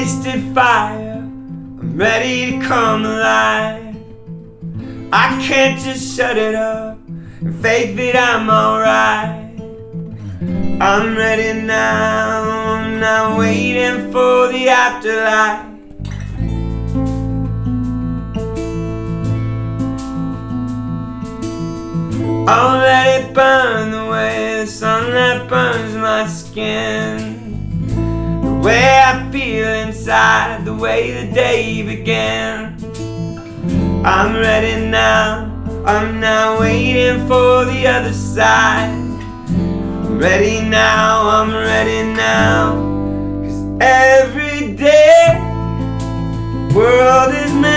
wasted fire, I'm ready to come alive. I can't just shut it up and fake that I'm alright. I'm ready now, I'm not waiting for the afterlife. I'll let it burn the way the sunlight burns my skin. The way I feel inside, the way the day began. I'm ready now, I'm not waiting for the other side. I'm ready now, I'm ready now. 'Cause every day the world is meant